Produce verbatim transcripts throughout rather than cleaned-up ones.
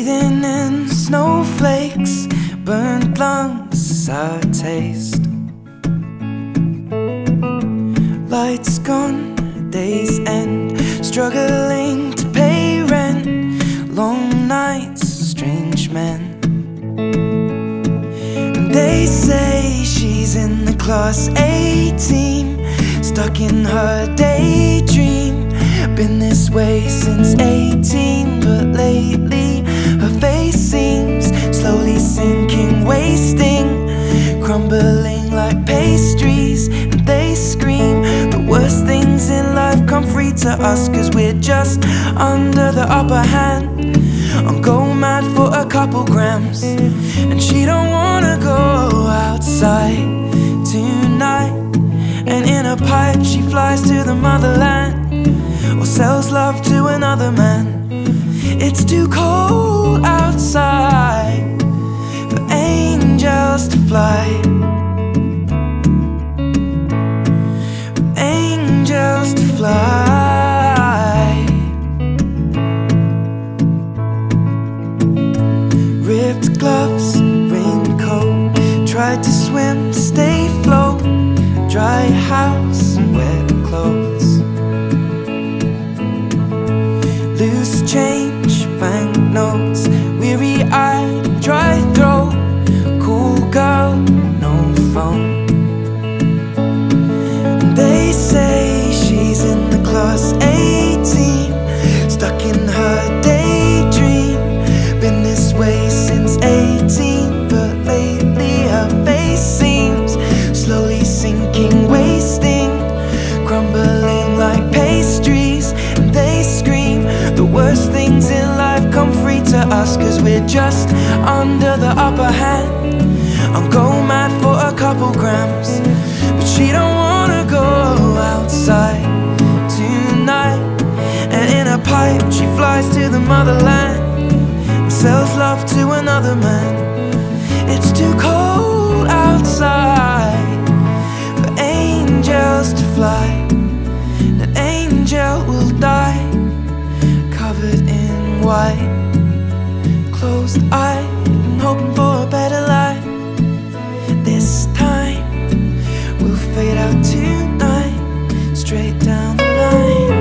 Bathing in snowflakes, burnt lungs as I taste. Lights gone, days end, struggling to pay rent. Long nights, strange men. And they say she's in the class A team, stuck in her daydream. Been this way since eighteen, but lately her face seems slowly sinking, wasting, crumbling like pastries. And they scream the worst things in life come free to us, cause we're just under the upper hand. I'm go mad for a couple grams, and she don't wanna go outside tonight. And in a pipe she flies to the motherland, or sells love to another man. It's too cold outside for angels to fly, for angels to fly. Ripped gloves, raincoat, tried to swim to stay afloat. Dry house and wet clothes, loose change, banknotes, weary-eyed, dry throat. Cool girl, no phone. They say she's in the class A team, stuck in her daydream. Been this way since eighteen, but lately her face seems slowly sinking, wasting, crumbling like pastries. And they scream the worst things in life come free to us, cause we're just under the upper hand. I'm go mad for a couple grams, but she don't wanna go outside tonight. And in a pipe she flies to the motherland, and sells love to another man. It's too cold outside for angels to fly. An angel will die, covered in white, closed eyed and hoping for a better life. This time we'll fade out tonight, straight down the line.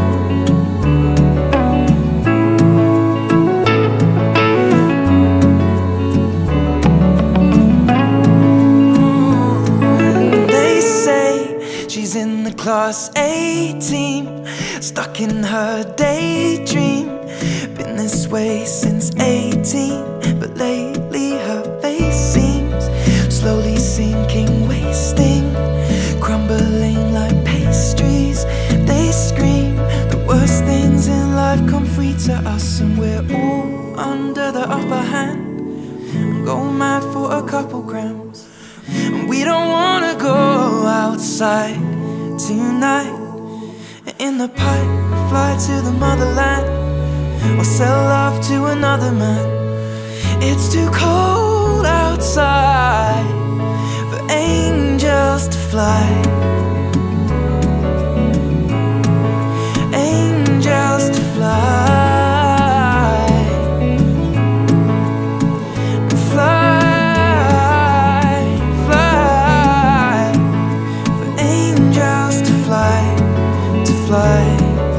She's in the class A team, stuck in her daydream. Been this way since eighteen, but lately her face seems slowly sinking, wasting, crumbling like pastries. They scream the worst things in life come free to us, and we're all under the upper hand. Go mad for a couple grams, and we don't wanna go outside tonight. In the pipe, fly to the motherland, or sell love to another man. It's too cold outside for angels to fly, angels to fly, fly, fly, for angels to fly, to fly.